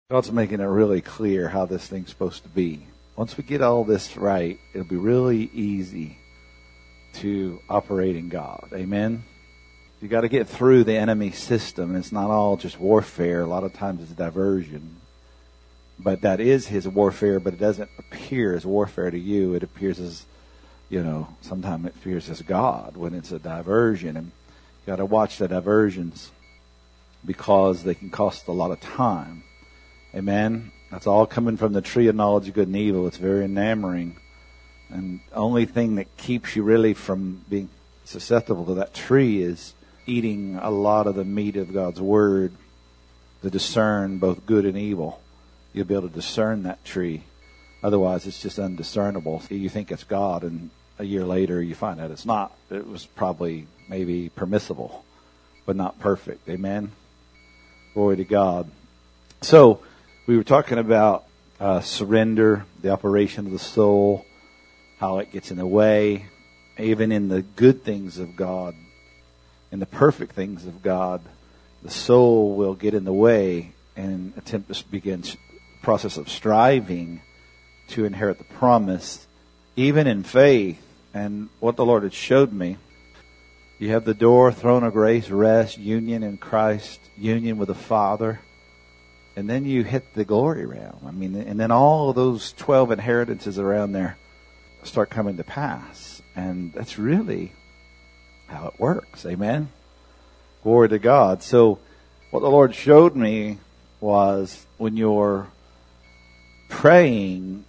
God's making it really clear how this thing's supposed to be. Once we get all this right, it'll be really easy to operate in God. Amen? You got to get through the enemy system. It's not all just warfare. A lot of times it's diversion. But that is his warfare, but it doesn't appear as warfare to you. It appears as, sometimes it appears as God when it's a diversion. And you got to watch the diversions because they can cost a lot of time. Amen? That's all coming from the tree of knowledge of good and evil. It's very enamoring. And the only thing that keeps you really from being susceptible to that tree is eating a lot of the meat of God's Word to discern both good and evil. You'll be able to discern that tree. Otherwise, it's just undiscernible. You think it's God, and a year later you find out it's not. It was probably maybe permissible, but not perfect. Amen? Glory to God. So, we were talking about surrender, the operation of the soul, how it gets in the way, even in the good things of God, in the perfect things of God, the soul will get in the way and attempt to begin the process of striving to inherit the promise, even in faith. And what the Lord had showed me, you have the door, throne of grace, rest, union in Christ, union with the Father. And then you hit the glory realm. And then all of those 12 inheritances around there start coming to pass. And that's really how it works. Amen? Glory to God. So what the Lord showed me was when you're praying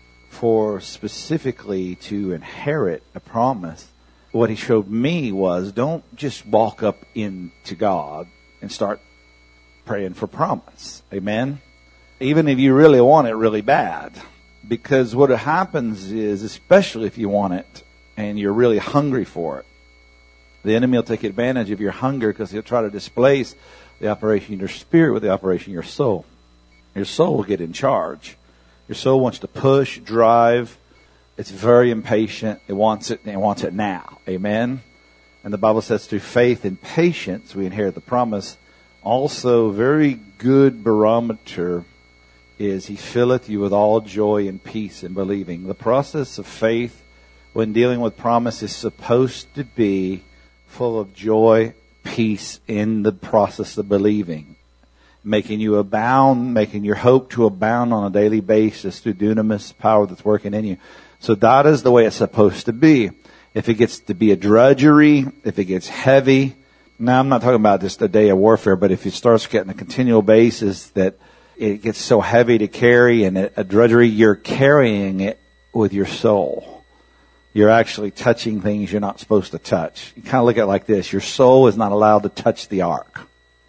for specifically to inherit a promise, what he showed me was don't just walk up into God and start praying for promise. Amen? Even if you really want it really bad. Because what happens is, especially if you want it and you're really hungry for it, the enemy will take advantage of your hunger because he'll try to displace the operation of your spirit with the operation of your soul. Your soul will get in charge. Your soul wants to push, drive. It's very impatient. It wants it, and it wants it now. Amen? And the Bible says through faith and patience we inherit the promise. Also, very good barometer is he filleth you with all joy and peace in believing. The process of faith when dealing with promise is supposed to be full of joy, peace in the process of believing. Making you abound, making your hope to abound on a daily basis through dunamis power that's working in you. So that is the way it's supposed to be. If it gets to be a drudgery, if it gets heavy, now I'm not talking about just a day of warfare, but if it starts getting a continual basis that it gets so heavy to carry and a drudgery, you're carrying it with your soul. You're actually touching things you're not supposed to touch. You kind of look at it like this. Your soul is not allowed to touch the ark.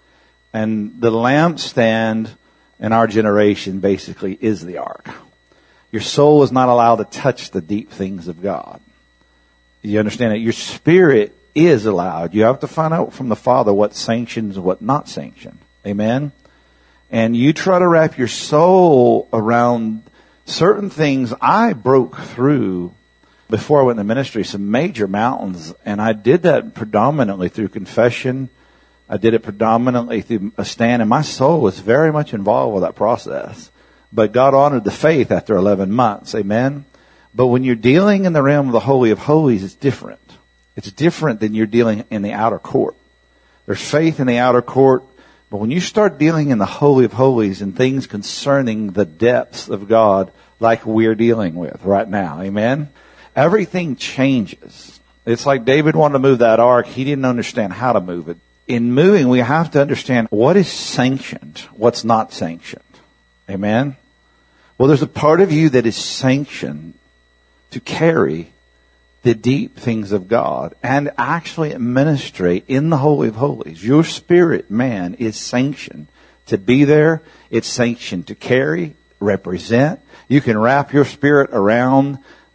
And the lampstand in our generation basically is the ark. Your soul is not allowed to touch the deep things of God. You understand that? Your spirit is allowed. You have to find out from the Father what sanctions and what not sanctioned. Amen? And you try to wrap your soul around certain things. I broke through, before I went into ministry, some major mountains. And I did that predominantly through confession. I did it predominantly through a stand. And my soul was very much involved with that process. But God honored the faith after 11 months. Amen? But when you're dealing in the realm of the Holy of Holies, it's different. It's different than you're dealing in the outer court. There's faith in the outer court. But when you start dealing in the Holy of Holies and things concerning the depths of God, like we're dealing with right now, amen? Everything changes. It's like David wanted to move that ark. He didn't understand how to move it. In moving, we have to understand what is sanctioned, what's not sanctioned. Amen? Well, there's a part of you that is sanctioned to carry the deep things of God and actually administrate in the Holy of Holies. Your spirit, man, is sanctioned to be there. It's sanctioned to carry, represent. You can wrap your spirit around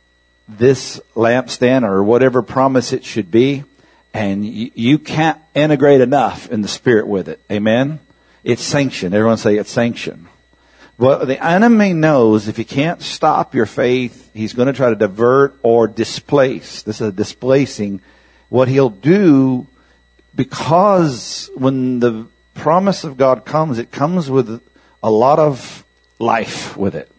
this lampstand or whatever promise it should be, and you can't integrate enough in the spirit with it. Amen? It's sanctioned. Everyone say it's sanctioned. Well, the enemy knows if he can't stop your faith, he's going to try to divert or displace. This is a displacing. What he'll do, because when the promise of God comes, it comes with a lot of life with it.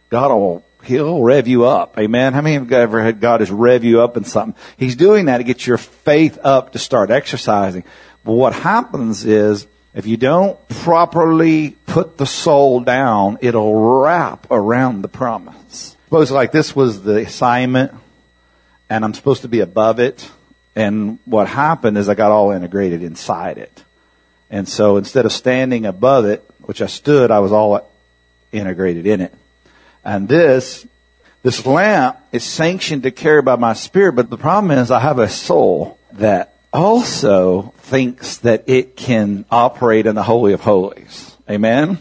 He'll rev you up. Amen. How many of you ever had God just rev you up in something? He's doing that to get your faith up to start exercising. But what happens is, if you don't properly put the soul down, it'll wrap around the promise. Suppose like this was the assignment, and I'm supposed to be above it. And what happened is I got all integrated inside it. And so instead of standing above it, which I stood, I was all integrated in it. And this lamp is sanctioned to carry by my spirit, but the problem is I have a soul that also thinks that it can operate in the Holy of Holies. Amen?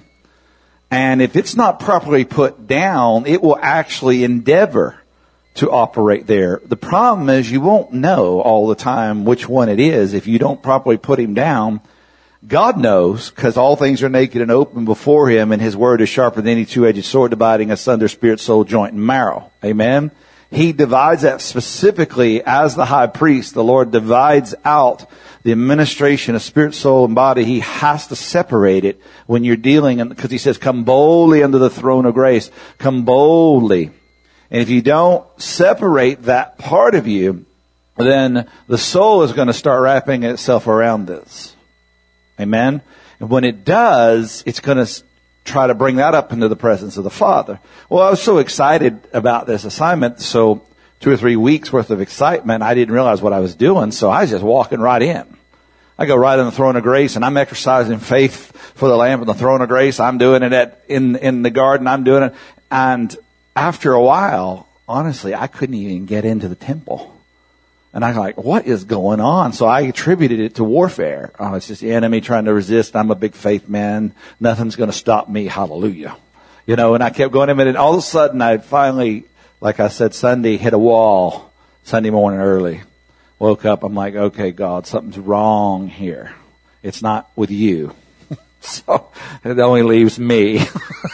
And if it's not properly put down, it will actually endeavor to operate there. The problem is you won't know all the time which one it is if you don't properly put him down. God knows, because all things are naked and open before him, and his word is sharper than any two-edged sword, dividing asunder spirit, soul, joint, and marrow. Amen? He divides that specifically as the high priest. The Lord divides out the administration of spirit, soul, and body. He has to separate it when you're dealing, because he says, come boldly under the throne of grace. Come boldly. And if you don't separate that part of you, then the soul is going to start wrapping itself around this. Amen? And when it does, it's going to try to bring that up into the presence of the Father. Well, I was so excited about this assignment, so 2 or 3 weeks worth of excitement, I didn't realize what I was doing, so I was just walking right in. I go right on the throne of grace, and I'm exercising faith for the Lamb on the throne of grace. I'm doing it in the garden. I'm doing it. And after a while, honestly, I couldn't even get into the temple. And I'm like, what is going on? So I attributed it to warfare. Oh, it's just the enemy trying to resist. I'm a big faith man. Nothing's going to stop me. Hallelujah. And I kept going in, and all of a sudden I finally, like I said, Sunday, hit a wall. Sunday morning early. Woke up. I'm like, okay, God, something's wrong here. It's not with you. So it only leaves me.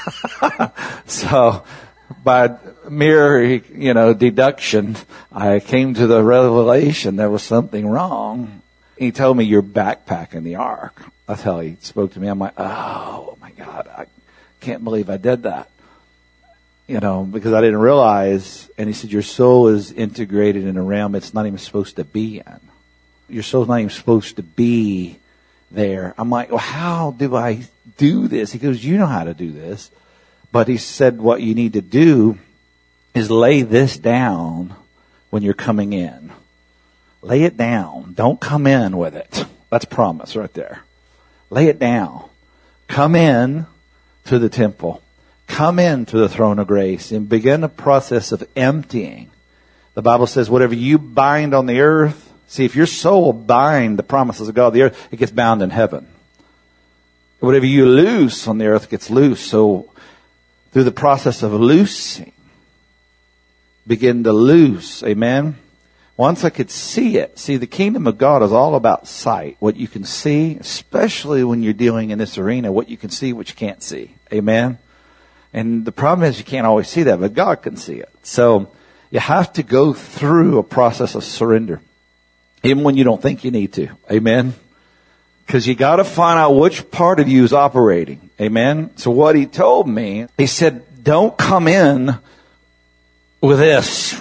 So by mere, deduction, I came to the revelation there was something wrong. He told me, you're backpacking the ark. That's how he spoke to me. I'm like, oh my God, I can't believe I did that. Because I didn't realize. And he said, your soul is integrated in a realm it's not even supposed to be in. Your soul's not even supposed to be there. I'm like, well, how do I do this? He goes, you know how to do this. But he said, what you need to do is lay this down when you're coming in. Lay it down. Don't come in with it. That's promise right there. Lay it down. Come in to the temple. Come into the throne of grace and begin a process of emptying. The Bible says whatever you bind on the earth, see, if your soul will bind the promises of God on the earth, it gets bound in heaven. Whatever you loose on the earth gets loose. So through the process of loosing, begin to loose. Amen. Once I could see it. See, the kingdom of God is all about sight. What you can see, especially when you're dealing in this arena, what you can see, what you can't see. Amen. And the problem is you can't always see that, but God can see it. So you have to go through a process of surrender, even when you don't think you need to. Amen. Because you got to find out which part of you is operating. Amen. So what he told me, he said, don't come in with this.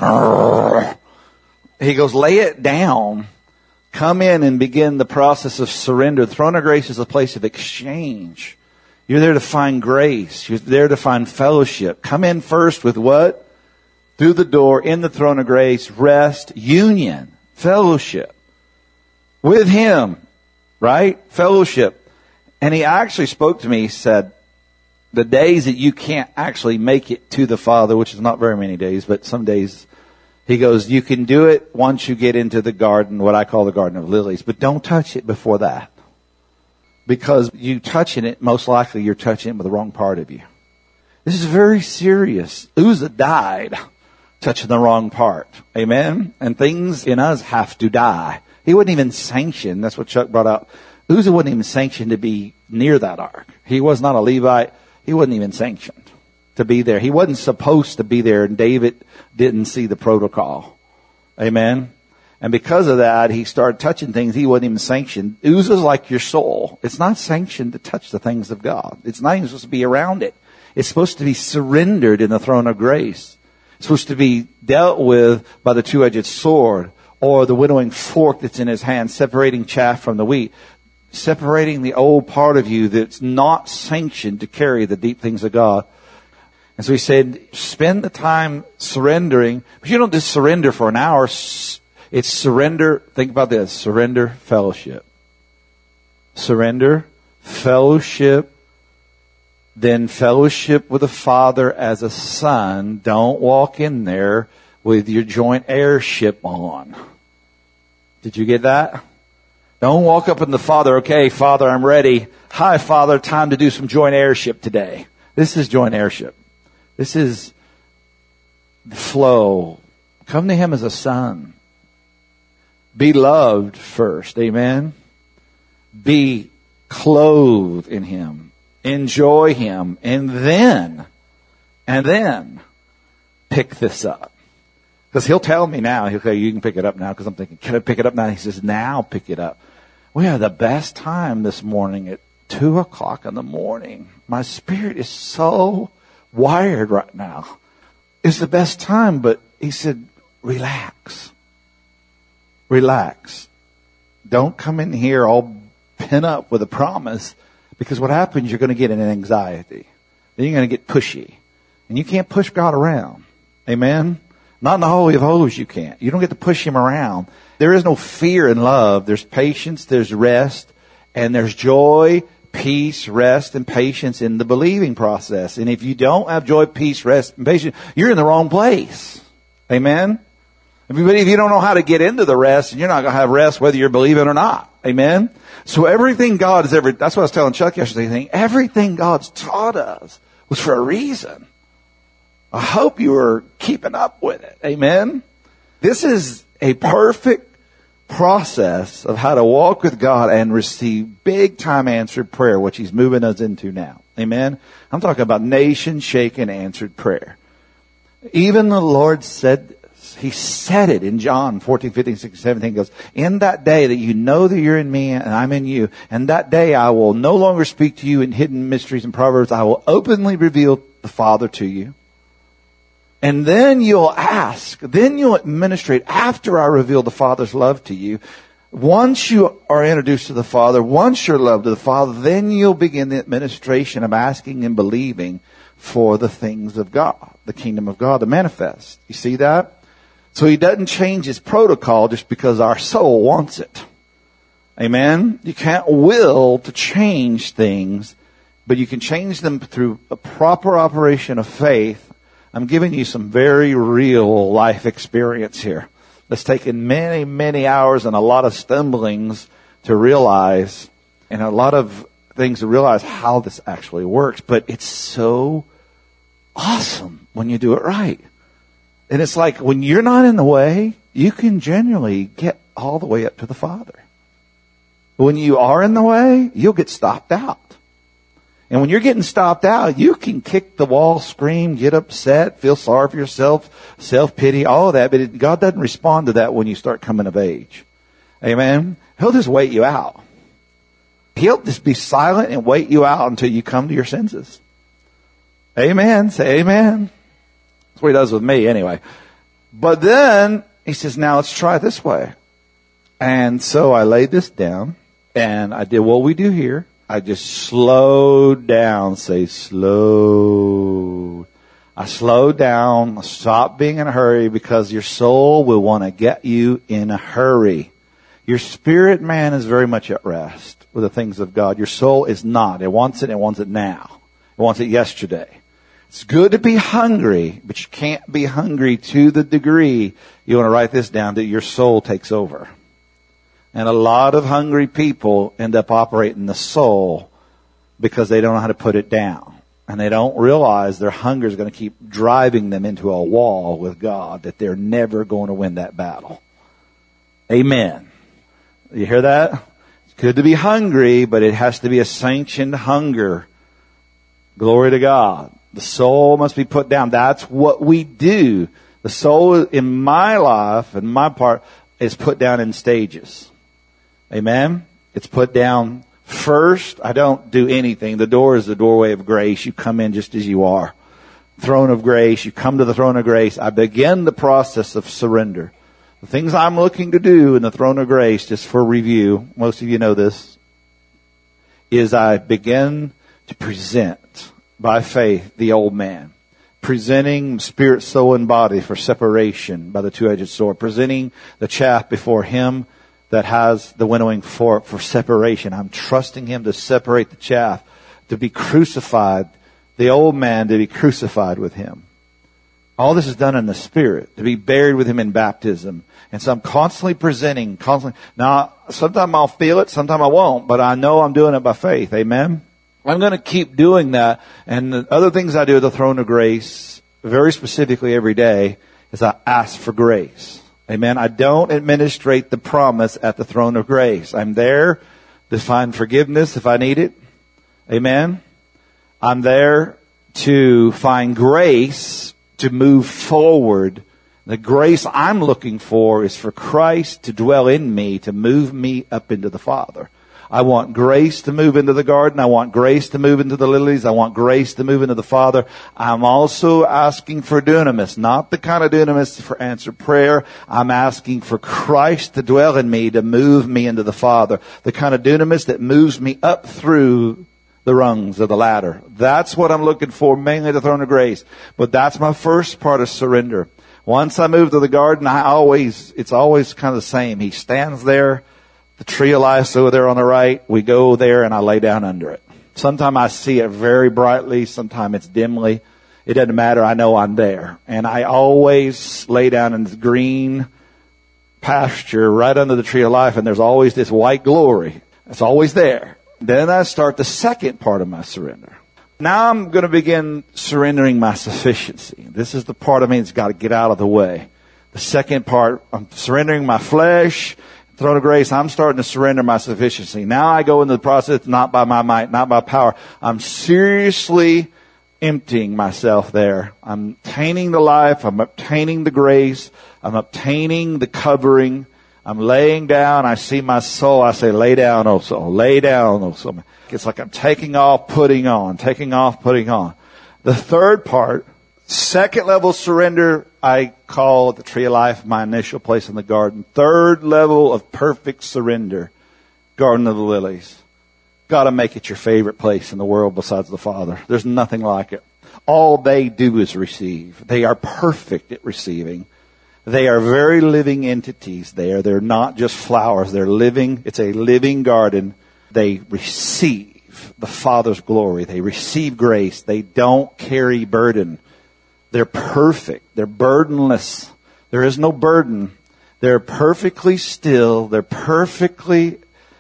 He goes, lay it down. Come in and begin the process of surrender. The throne of grace is a place of exchange. You're there to find grace. You're there to find fellowship. Come in first with what? Through the door, in the throne of grace, rest, union, fellowship with him, right? Fellowship. And he actually spoke to me. He said, the days that you can't actually make it to the Father, which is not very many days, but some days, he goes, you can do it once you get into the garden, what I call the Garden of Lilies, but don't touch it before that. Because you touching it, most likely you're touching it with the wrong part of you. This is very serious. Uzzah died touching the wrong part. Amen? And things in us have to die. He wasn't even sanctioned. That's what Chuck brought out. Uzzah wasn't even sanctioned to be near that ark. He was not a Levite. He wasn't even sanctioned to be there. He wasn't supposed to be there, and David didn't see the protocol. Amen? And because of that, he started touching things he wasn't even sanctioned. Oozes like your soul. It's not sanctioned to touch the things of God. It's not even supposed to be around it. It's supposed to be surrendered in the throne of grace. It's supposed to be dealt with by the two-edged sword, or the winnowing fork that's in his hand, separating chaff from the wheat, separating the old part of you that's not sanctioned to carry the deep things of God. And so he said, spend the time surrendering, but you don't just surrender for an hour. It's surrender. Think about this. Surrender, fellowship. Surrender, fellowship, then fellowship with the Father as a son. Don't walk in there with your joint heirship on. Did you get that? Don't walk up in the Father, okay, Father, I'm ready. Hi, Father, time to do some joint heirship today. This is joint heirship. This is the flow. Come to him as a son. Be loved first. Amen. Be clothed in him. Enjoy him. And then pick this up. Because he'll tell me now, he'll say, you can pick it up now. Because I'm thinking, can I pick it up now? He says, now pick it up. We had the best time this morning at 2:00 in the morning. My spirit is so wired right now. It's the best time, but he said, relax. Relax. Don't come in here all pent up with a promise, because what happens, you're going to get an anxiety. Then you're going to get pushy. And you can't push God around. Amen? Not in the Holy of Holies you can't. You don't get to push him around. There is no fear in love. There's patience, there's rest, and there's joy, peace, rest, and patience in the believing process. And if you don't have joy, peace, rest, and patience, you're in the wrong place. Amen? If you don't know how to get into the rest, you're not going to have rest whether you're believing or not. Amen? So everything God has ever, that's what I was telling Chuck yesterday, everything God's taught us was for a reason. I hope you are keeping up with it. Amen? This is a perfect process of how to walk with God and receive big time answered prayer, which he's moving us into now. Amen? I'm talking about nation-shaking answered prayer. Even the Lord said, he said it in John 14, 15, 16, 17. Goes, in that day that you know that you're in me and I'm in you, and that day I will no longer speak to you in hidden mysteries and proverbs. I will openly reveal the Father to you. And then you'll ask, then you'll administrate after I reveal the Father's love to you. Once you are introduced to the Father, once you're loved to the Father, then you'll begin the administration of asking and believing for the things of God, the kingdom of God to manifest. You see that? So he doesn't change his protocol just because our soul wants it. Amen? You can't will to change things, but you can change them through a proper operation of faith. I'm giving you some very real life experience here. It's taken many, many hours and a lot of stumblings to realize, and a lot of things to realize how this actually works. But it's so awesome when you do it right. And it's like when you're not in the way, you can generally get all the way up to the Father. But when you are in the way, you'll get stopped out. And when you're getting stopped out, you can kick the wall, scream, get upset, feel sorry for yourself, self-pity, all of that. But God doesn't respond to that when you start coming of age. Amen? He'll just wait you out. He'll just be silent and wait you out until you come to your senses. Amen? Say amen. That's what he does with me anyway. But then he says, now let's try it this way. And so I laid this down and I did what we do here. I just slowed down, say slow. I slowed down, I stopped being in a hurry, because your soul will want to get you in a hurry. Your spirit man is very much at rest with the things of God. Your soul is not. It wants it now. It wants it yesterday. It's good to be hungry, but you can't be hungry to the degree, you want to write this down, that your soul takes over. And a lot of hungry people end up operating the soul because they don't know how to put it down. And they don't realize their hunger is going to keep driving them into a wall with God, that they're never going to win that battle. Amen. You hear that? It's good to be hungry, but it has to be a sanctioned hunger. Glory to God. The soul must be put down. That's what we do. The soul in my life and my part is put down in stages. Amen? It's put down first. I don't do anything. The door is the doorway of grace. You come in just as you are. Throne of grace. You come to the throne of grace. I begin the process of surrender. The things I'm looking to do in the throne of grace, just for review, most of you know this, is I begin to present by faith the old man. Presenting spirit, soul, and body for separation by the two-edged sword. Presenting the chaff before him that has the winnowing fork for separation. I'm trusting him to separate the chaff, to be crucified, the old man to be crucified with him. All this is done in the Spirit, to be buried with him in baptism. And so I'm constantly presenting, Now, sometimes I'll feel it, sometimes I won't, but I know I'm doing it by faith. Amen? I'm going to keep doing that. And the other things I do at the throne of grace, very specifically every day, is I ask for grace. Amen? I don't administrate the promise at the throne of grace. I'm there to find forgiveness if I need it. Amen? I'm there to find grace to move forward. The grace I'm looking for is for Christ to dwell in me, to move me up into the Father. I want grace to move into the garden. I want grace to move into the lilies. I want grace to move into the Father. I'm also asking for dunamis, not the kind of dunamis for answered prayer. I'm asking for Christ to dwell in me, to move me into the Father. The kind of dunamis that moves me up through the rungs of the ladder. That's what I'm looking for, mainly the throne of grace. But that's my first part of surrender. Once I move to the garden, it's always kind of the same. He stands there. The tree of life's over there on the right. We go there and I lay down under it. Sometimes I see it very brightly. Sometimes it's dimly. It doesn't matter. I know I'm there. And I always lay down in the green pasture right under the tree of life. And there's always this white glory. It's always there. Then I start the second part of my surrender. Now I'm going to begin surrendering my sufficiency. This is the part of me that's got to get out of the way. The second part, I'm surrendering my flesh. Throne of grace, I'm starting to surrender my sufficiency. Now I go into the process not by my might, not by power. I'm seriously emptying myself there. I'm obtaining the life. I'm obtaining the grace. I'm obtaining the covering. I'm laying down. I see my soul. I say, lay down, oh soul. Lay down, oh soul. It's like I'm taking off, putting on. Taking off, putting on. The third part, second level surrender, I call the tree of life my initial place in the garden. Third level of perfect surrender, Garden of the Lilies. Got to make it your favorite place in the world besides the Father. There's nothing like it. All they do is receive. They are perfect at receiving. They are very living entities there. They're not just flowers. They're living. It's a living garden. They receive the Father's glory. They receive grace. They don't carry burden. They're perfect. They're burdenless. There is no burden. They're perfectly still. They're perfectly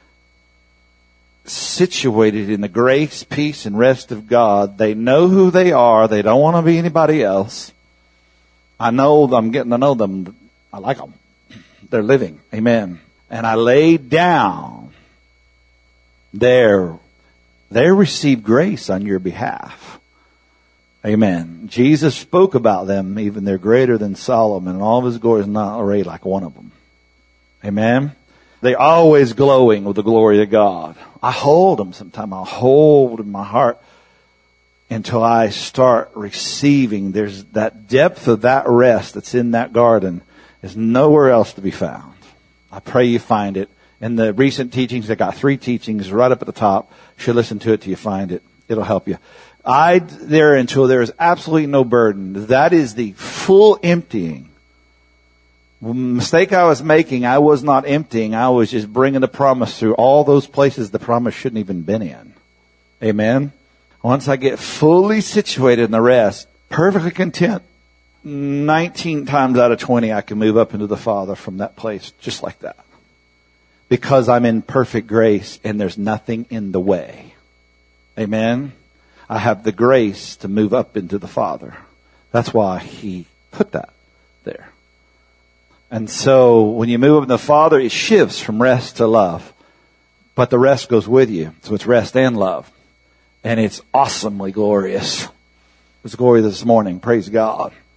situated in the grace, peace, and rest of God. They know who they are. They don't want to be anybody else. I know I'm getting to know them. I like them. They're living. Amen. And I lay down there. They receive grace on your behalf. Amen. Jesus spoke about them, even they're greater than Solomon, and all of his glory is not arrayed like one of them. Amen. They're always glowing with the glory of God. I hold them sometimes. I'll hold in my heart until I start receiving. There's that depth of that rest that's in that garden is nowhere else to be found. I pray you find it. In the recent teachings, I got 3 teachings right up at the top. You should listen to it till you find it. It'll help you. There until there is absolutely no burden. That is the full emptying. The mistake I was making, I was not emptying. I was just bringing the promise through all those places the promise shouldn't even been in. Amen. Once I get fully situated in the rest, perfectly content, 19 times out of 20, I can move up into the Father from that place just like that. Because I'm in perfect grace and there's nothing in the way. Amen. I have the grace to move up into the Father. That's why he put that there. And so when you move up in the Father, it shifts from rest to love. But the rest goes with you. So it's rest and love. And it's awesomely glorious. It was glorious this morning. Praise God.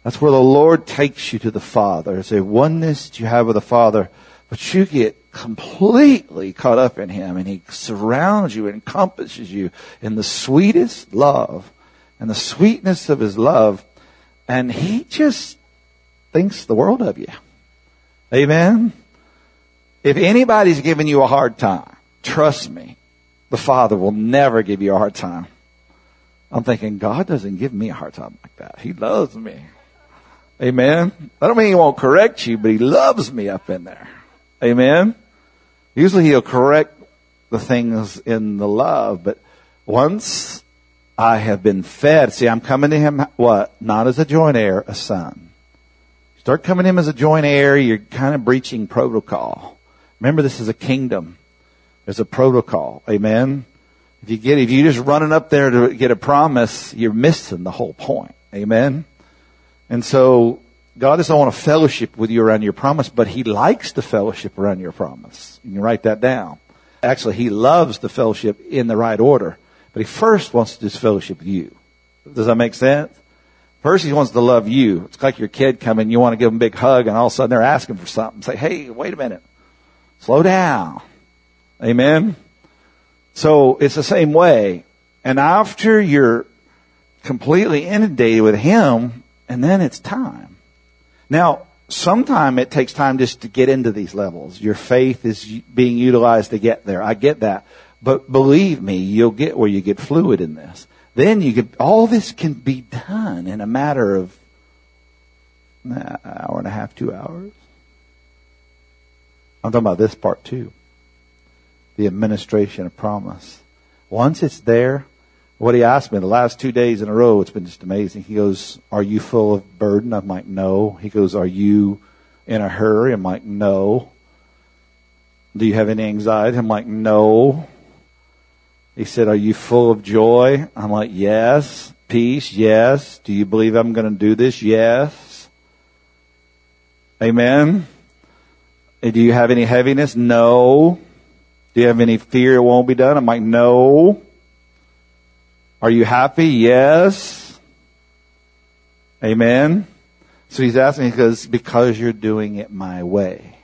That's where the Lord takes you to the Father. It's a oneness that you have with the Father, but you get completely caught up in Him, and He surrounds you, encompasses you in the sweetest love and the sweetness of His love, and He just thinks the world of you. Amen? If anybody's giving you a hard time, trust me, the Father will never give you a hard time. I'm thinking, God doesn't give me a hard time like that. He loves me. Amen? I don't mean He won't correct you, but He loves me up in there. Amen? Usually He'll correct the things in the love, but once I have been fed, see, I'm coming to Him, what? Not as a joint heir, a son. Start coming to Him as a joint heir, you're kind of breaching protocol. Remember, this is a kingdom. There's a protocol. Amen? If you just running up there to get a promise, you're missing the whole point. Amen? And so, God doesn't want to fellowship with you around your promise, but He likes the fellowship around your promise. You can write that down. Actually, He loves the fellowship in the right order, but He first wants to just fellowship with you. Does that make sense? First, He wants to love you. It's like your kid coming, you want to give them a big hug, and all of a sudden they're asking for something. Say, hey, wait a minute. Slow down. Amen? So, it's the same way. And after you're completely inundated with Him, and then it's time. Now, sometimes it takes time just to get into these levels. Your faith is being utilized to get there. I get that. But believe me, you'll get where you get fluid in this. Then all this can be done in a matter of an hour and a half, 2 hours. I'm talking about this part too. The administration of promise. Once it's there, what He asked me the last 2 days in a row, it's been just amazing. He goes, are you full of burden? I'm like, no. He goes, are you in a hurry? I'm like, no. Do you have any anxiety? I'm like, no. He said, are you full of joy? I'm like, yes. Peace? Yes. Do you believe I'm going to do this? Yes. Amen. Do you have any heaviness? No. Do you have any fear it won't be done? I'm like, no. Are you happy? Yes. Amen. So He's asking, He goes, because you're doing it my way.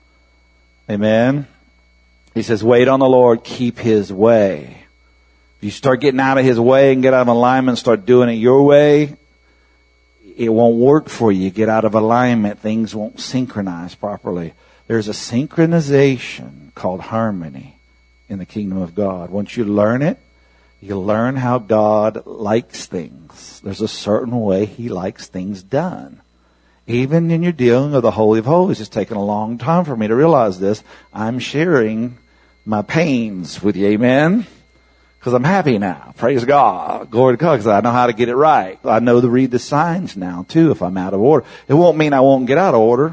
Amen. He says, wait on the Lord, keep His way. If you start getting out of His way and get out of alignment and start doing it your way, it won't work for you. Get out of alignment, things won't synchronize properly. There's a synchronization called harmony in the kingdom of God. Once you learn it, you learn how God likes things. There's a certain way He likes things done. Even when you're dealing with the Holy of Holies, it's taken a long time for me to realize this. I'm sharing my pains with you, amen? Because I'm happy now. Praise God. Glory to God, because I know how to get it right. I know to read the signs now, too, if I'm out of order. It won't mean I won't get out of order,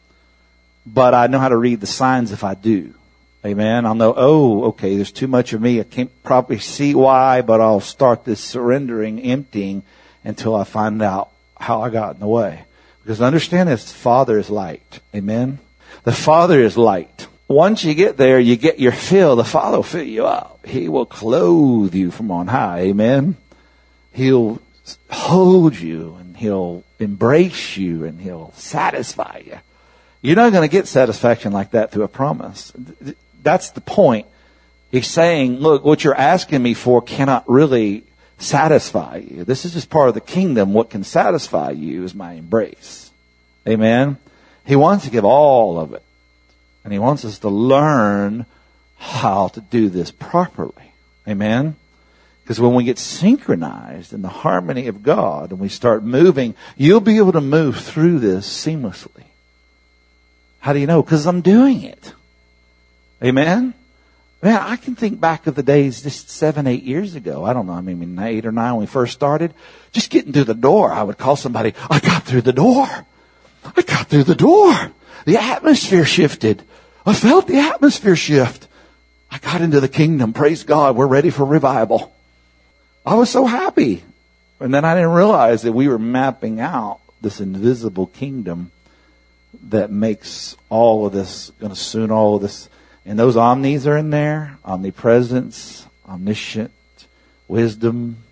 but I know how to read the signs if I do. Amen. I'll know, oh, okay, there's too much of me. I can't probably see why, but I'll start this surrendering, emptying, until I find out how I got in the way. Because understand this, the Father is light. Amen. The Father is light. Once you get there, you get your fill. The Father will fill you up. He will clothe you from on high. Amen. He'll hold you, and He'll embrace you, and He'll satisfy you. You're not going to get satisfaction like that through a promise. That's the point. He's saying, look, what you're asking me for cannot really satisfy you. This is just part of the kingdom. What can satisfy you is my embrace. Amen. He wants to give all of it. And He wants us to learn how to do this properly. Amen. Because when we get synchronized in the harmony of God and we start moving, you'll be able to move through this seamlessly. How do you know? Because I'm doing it. Amen? Man, I can think back of the days just 7, 8 years ago. I don't know, I mean 8 or 9 when we first started. Just getting through the door, I would call somebody, I got through the door. I got through the door. The atmosphere shifted. I felt the atmosphere shift. I got into the kingdom. Praise God. We're ready for revival. I was so happy. And then I didn't realize that we were mapping out this invisible kingdom that makes all of this, going to soon all of this. And those omnis are in there. Omnipresence, omniscient, wisdom,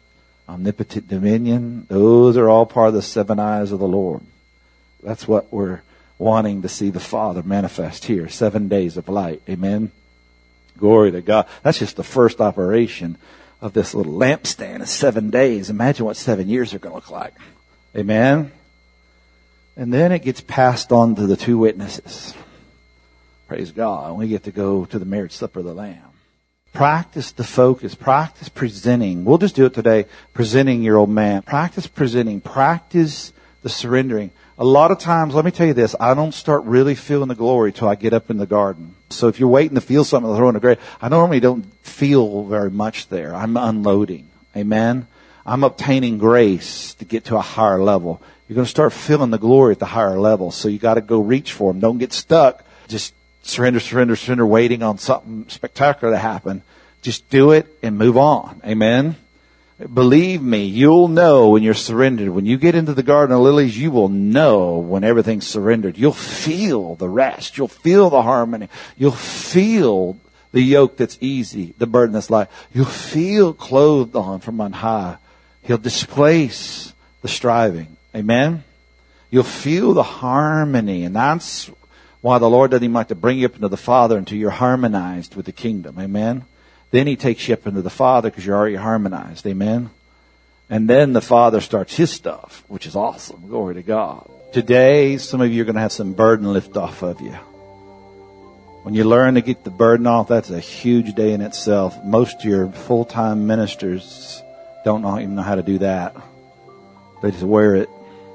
omnipotent dominion. Those are all part of the 7 eyes of the Lord. That's what we're wanting to see the Father manifest here. 7 days of light. Amen. Glory to God. That's just the first operation of this little lampstand. It's 7 days. Imagine what 7 years are going to look like. Amen. And then it gets passed on to the 2 witnesses. Praise God. We get to go to the marriage supper of the Lamb. Practice the focus. Practice presenting. We'll just do it today. Presenting your old man. Practice presenting. Practice the surrendering. A lot of times, let me tell you this, I don't start really feeling the glory till I get up in the garden. So if you're waiting to feel something to throw in the grave, I normally don't feel very much there. I'm unloading. Amen? I'm obtaining grace to get to a higher level. You're going to start feeling the glory at the higher level. So you got to go reach for them. Don't get stuck. Just surrender, waiting on something spectacular to happen. Just do it and move on. Amen? Believe me, you'll know when you're surrendered. When you get into the Garden of Lilies, you will know when everything's surrendered. You'll feel the rest. You'll feel the harmony. You'll feel the yoke that's easy, the burden that's light. You'll feel clothed on from on high. He'll displace the striving. Amen? You'll feel the harmony, and that's why the Lord doesn't even like to bring you up into the Father until you're harmonized with the kingdom. Amen? Then He takes you up into the Father because you're already harmonized. Amen? And then the Father starts His stuff, which is awesome. Glory to God. Today, some of you are going to have some burden lift off of you. When you learn to get the burden off, that's a huge day in itself. Most of your full-time ministers don't even know how to do that. They just wear it.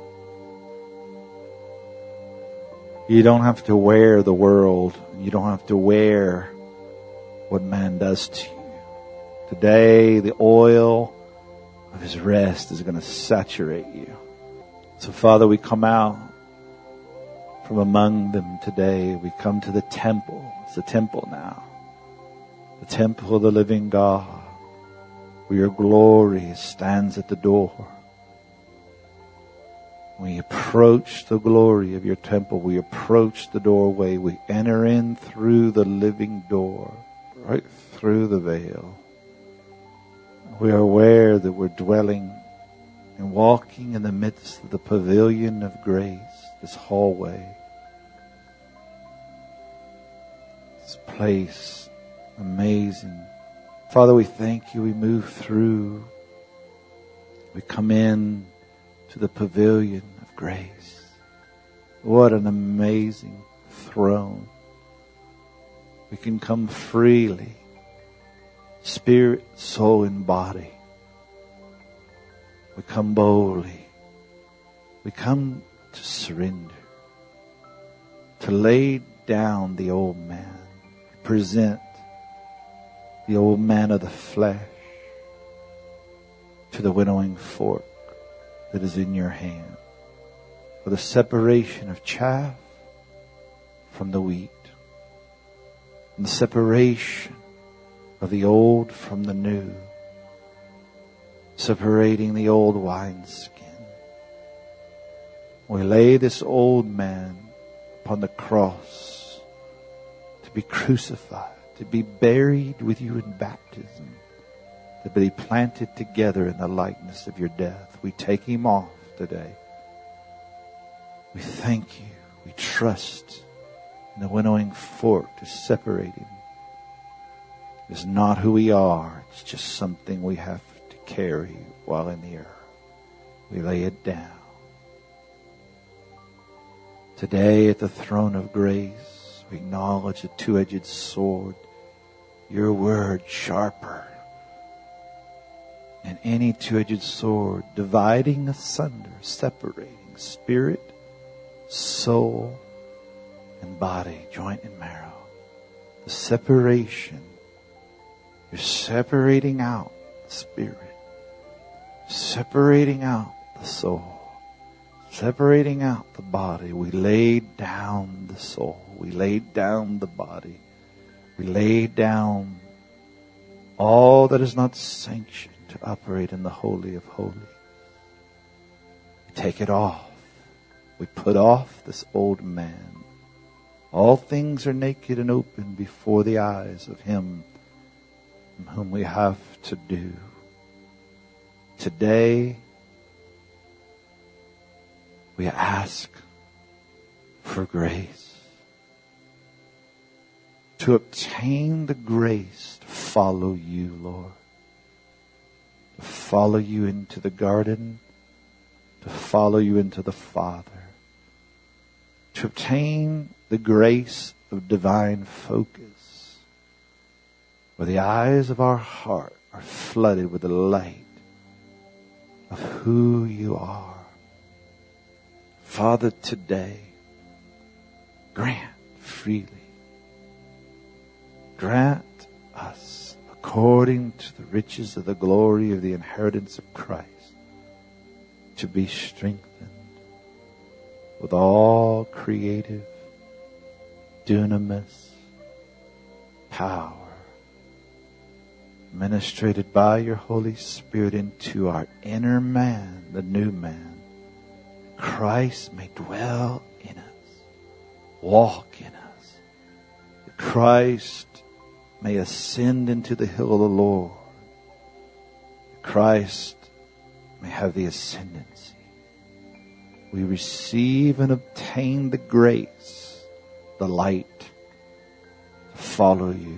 You don't have to wear the world. You don't have to wear what man does to you. Today, the oil of His rest is going to saturate you. So, Father, we come out from among them today. We come to the temple. It's the temple now. The temple of the living God, where your glory stands at the door. We approach the glory of your temple. We approach the doorway. We enter in through the living door, right through the veil. We are aware that we're dwelling and walking in the midst of the pavilion of grace, this hallway, this place, amazing. Father, we thank you. We move through. We come in to the pavilion of grace. What an amazing throne. We can come freely, spirit, soul, and body. We come boldly. We come to surrender, to lay down the old man, present the old man of the flesh to the winnowing fork that is in your hand, for the separation of chaff from the wheat, and the separation of the old from the new, separating the old wineskin. We lay this old man upon the cross to be crucified, to be buried with you in baptism, to be planted together in the likeness of your death. We take him off today. We thank you. We trust in the winnowing fork to separate him. It's not who we are. It's just something we have to carry while in the earth. We lay it down. Today at the throne of grace, we acknowledge a two-edged sword. Your word sharper than any two-edged sword, dividing asunder, separating spirit, soul, and body, joint and marrow. The separation. You're separating out the spirit, separating out the soul, separating out the body. We laid down the soul. We laid down the body. We laid down all that is not sanctioned to operate in the Holy of Holies. We take it off. We put off this old man. All things are naked and open before the eyes of him whom we have to do. today we ask for grace to obtain the grace to follow you, Lord. To follow you into the garden, to follow you into the Father. To obtain the grace of divine focus, where the eyes of our heart are flooded with the light of who you are. Father, today, grant freely. Grant us, according to the riches of the glory of the inheritance of Christ, to be strengthened with all creative, dunamis, power, ministrated by your Holy Spirit into our inner man, the new man. Christ may dwell in us, walk in us. That Christ may ascend into the hill of the Lord. That Christ may have the ascendancy. We receive and obtain the grace, the light, to follow you.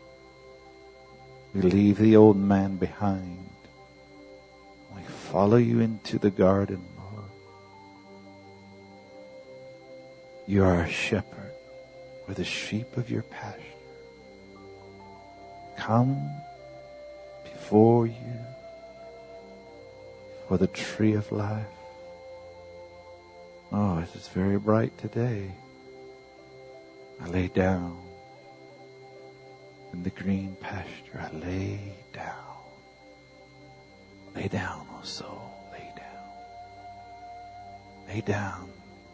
We leave the old man behind. We follow you into the garden, Lord. You are our shepherd. We're the sheep of your pasture. Come before you, for the tree of life. Oh, it is very bright today. I lay down in the green pasture. I lay down. Lay down, oh soul, lay down. Lay down.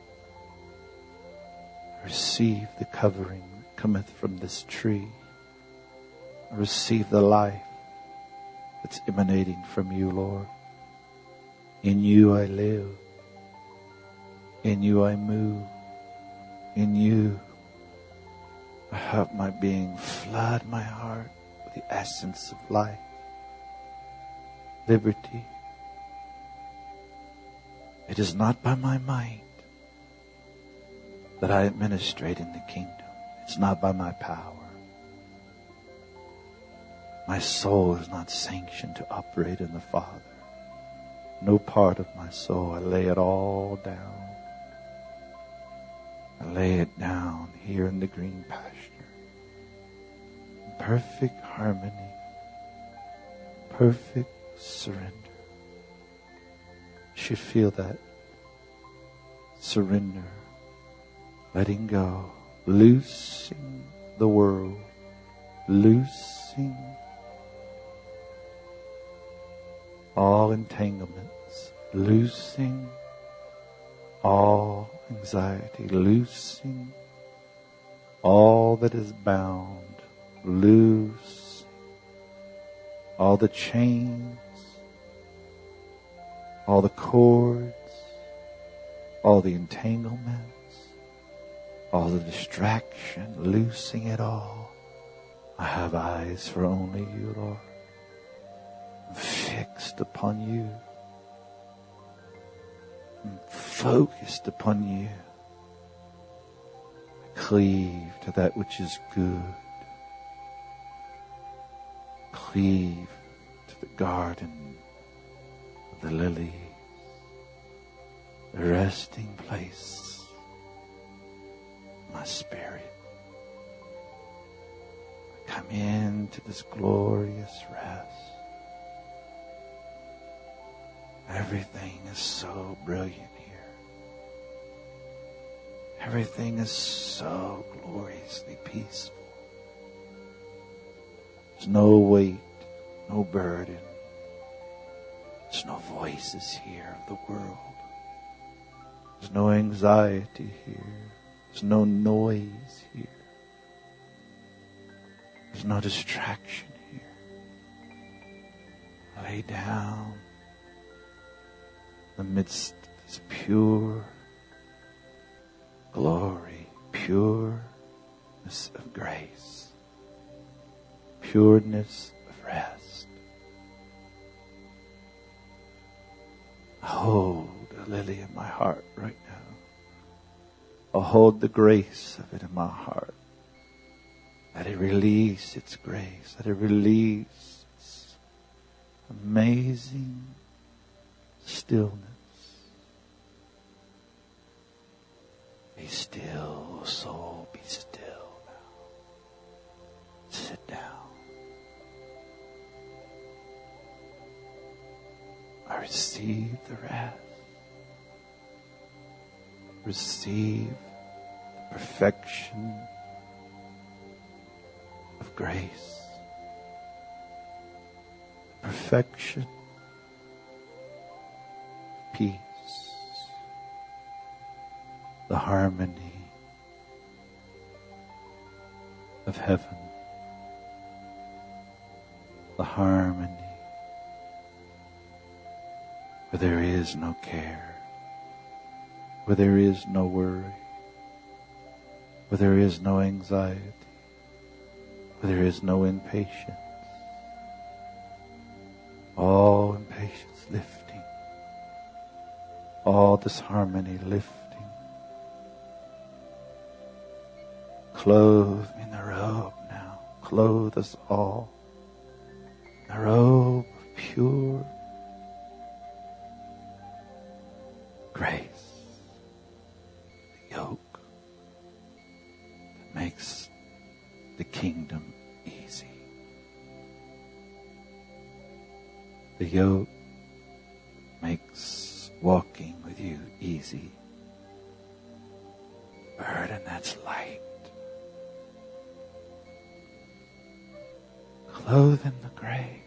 Receive the covering that cometh from this tree. Receive the life that's emanating from you, Lord. In you I live. In you I move. In you I have my being. Flood my heart with the essence of life, liberty. It is not by my might that I administrate in the kingdom. It's not by my power. My soul is not sanctioned to operate in the Father. No part of my soul. I lay it all down. I lay it down here in the green pasture. In perfect harmony. Perfect surrender. You should feel that surrender. Letting go. Loosing the world. Loosing all entanglements, loosing all anxiety, loosing all that is bound, loose all the chains, all the cords, all the entanglements, all the distraction, loosing it all. I have eyes for only you, Lord. Fixed upon you. I'm focused upon you. I cleave to that which is good. Cleave to the garden of the lilies. The resting place of my spirit. I come into this glorious rest. Everything is so brilliant here. Everything is so gloriously peaceful. There's no weight, no burden. There's no voices here of the world. There's no anxiety here. There's no noise here. There's no distraction here. Lay down amidst this pure glory, pureness of grace, pureness of rest. Hold a lily in my heart right now. I'll hold the grace of it in my heart. Let it release its grace. Let it release its amazing stillness. Be still, soul, be still now. Sit down. I receive the rest. Receive the perfection of grace. Perfection. Peace. The harmony of heaven. The harmony where there is no care, where there is no worry, where there is no anxiety, where there is no impatience. All impatience lifting, all disharmony lifting. Clothe me in the robe now. Clothe us all. The robe of pure grace. The yoke that makes the kingdom easy. The yoke makes walking with you easy. Burden that's light. Clothe in the grace.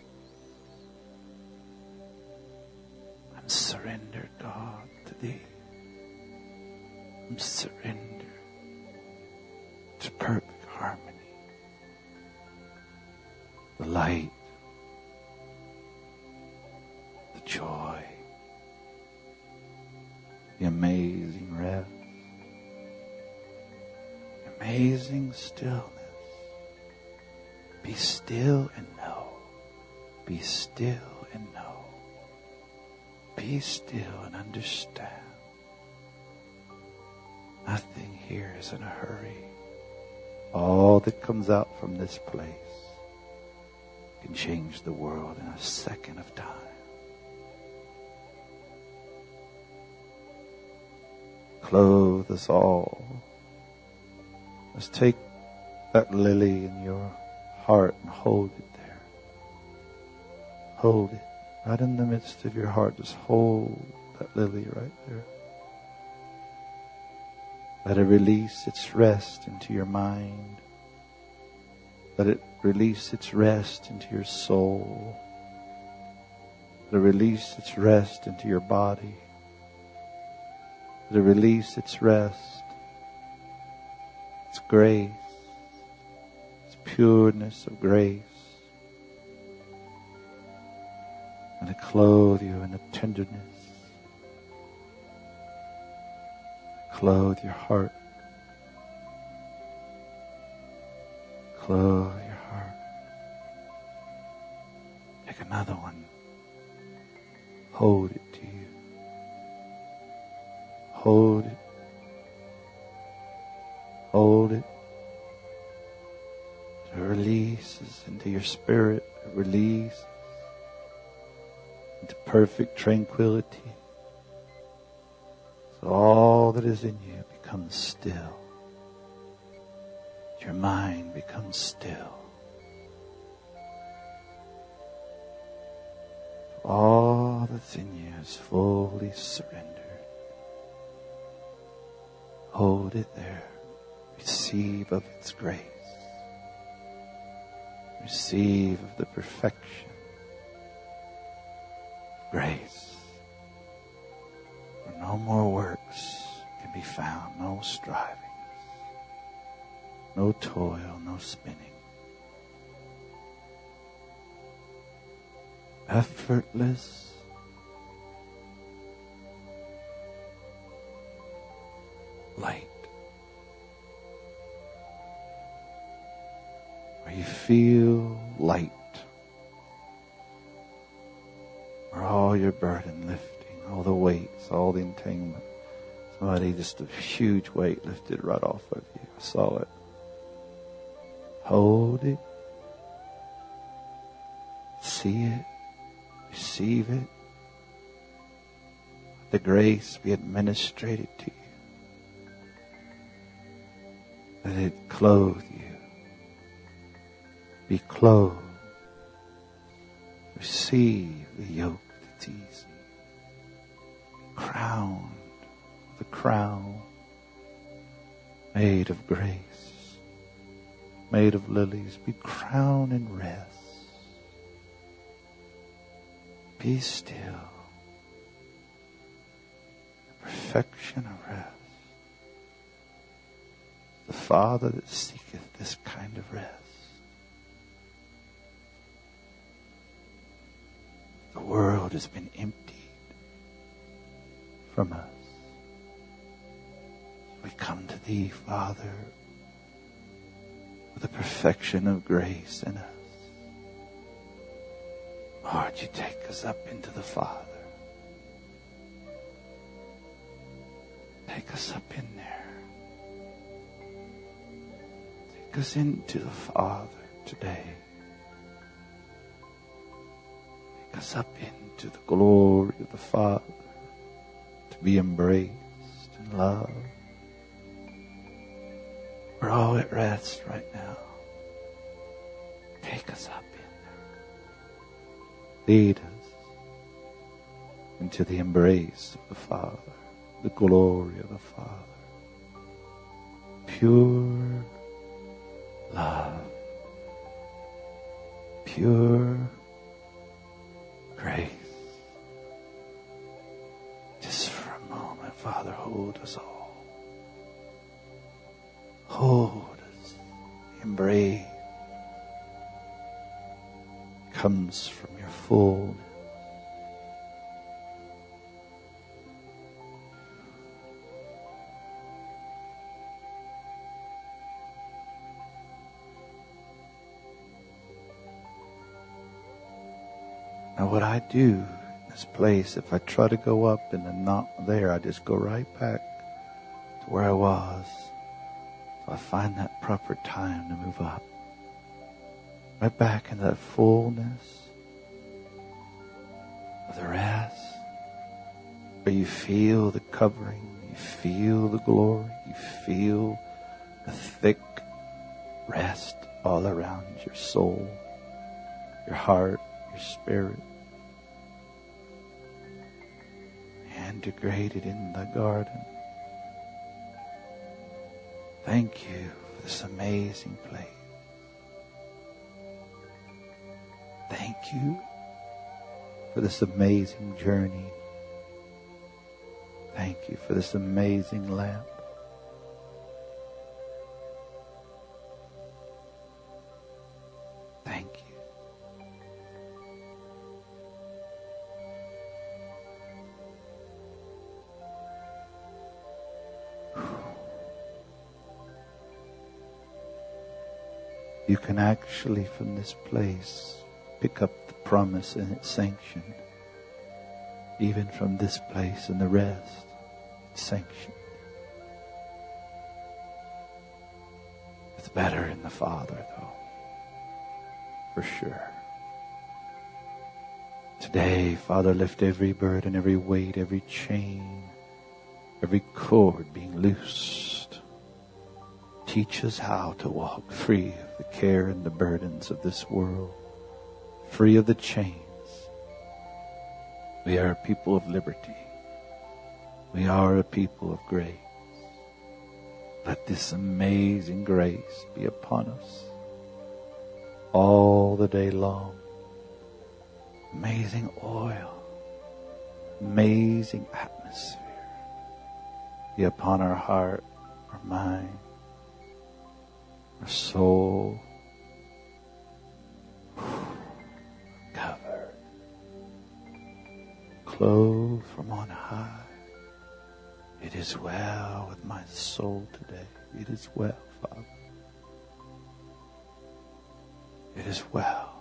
I'm surrendered, God, to Thee. I'm surrendered to perfect harmony. The light, the joy, the amazing rest, the amazing stillness. Be still and know. Be still and know. Be still and understand. Nothing here is in a hurry. All that comes out from this place can change the world in a second of time. Clothe us all. Let's take that lily in your heart and hold it there. Hold it. Right in the midst of your heart. Just hold that lily right there. Let it release its rest into your mind. Let it release its rest into your soul. Let it release its rest into your body. Let it release its rest, its grace, its pureness of grace. And to clothe you in the tenderness. Clothe your heart. Clothe your heart. Take another one. Hold it to you. Hold it. Hold it. It releases into your spirit. It releases into perfect tranquility. So all that is in you becomes still. Your mind becomes still. All that's in you is fully surrendered. Hold it there. Receive of its grace. Receive of the perfection of grace. Where no more works can be found, no striving. No toil, no spinning. Effortless. Light. Where you feel light. Where all your burden lifting. all the weights, all the entanglement. Somebody, just a huge weight lifted right off of you. I saw it. Hold it. See it. Receive it. The grace be administrated to you. Let it clothe you. Be clothed. Receive the yoke that's easy. Crowned with a crown made of grace, made of lilies. Be crowned in rest. Be still. Perfection of rest. The Father that seeketh this kind of rest. The world has been emptied from us. We come to Thee, Father, with the perfection of grace in us. Lord, You take us up into the Father. Take us up in there. Take us into the Father today. Take us up into the glory of the Father, to be embraced and loved. We're all at rest right now. Take us up in there. Lead us into the embrace of the Father, the glory of the Father. Pure love. Pure grace. Just for a moment, Father, hold us all. Hold us. Embrace comes from Your fullness. Now what I do in this place, if I try to go up and I'm not there, I just go right back to where I was. So I find that proper time to move up. Right back in that fullness of the rest, where you feel the covering, you feel the glory, you feel the thick rest all around your soul, your heart, your spirit. Integrated in the garden. Thank You for this amazing place. Thank You for this amazing journey. Thank You for this amazing lamp. Thank You. You can actually, from this place, pick up the promise and its sanction. Even from this place and the rest, it's sanctioned. It's better in the Father, though. For sure. Today, Father, lift every burden, every weight, every chain, every cord being loosed. Teach us how to walk free of the care and the burdens of this world, free of the chains. We are a people of liberty. We are a people of grace. Let this amazing grace be upon us all the day long. Amazing oil, amazing atmosphere be upon our heart, our mind, our soul, covered, clothed from on high. It is well with my soul today. It is well, Father. It is well.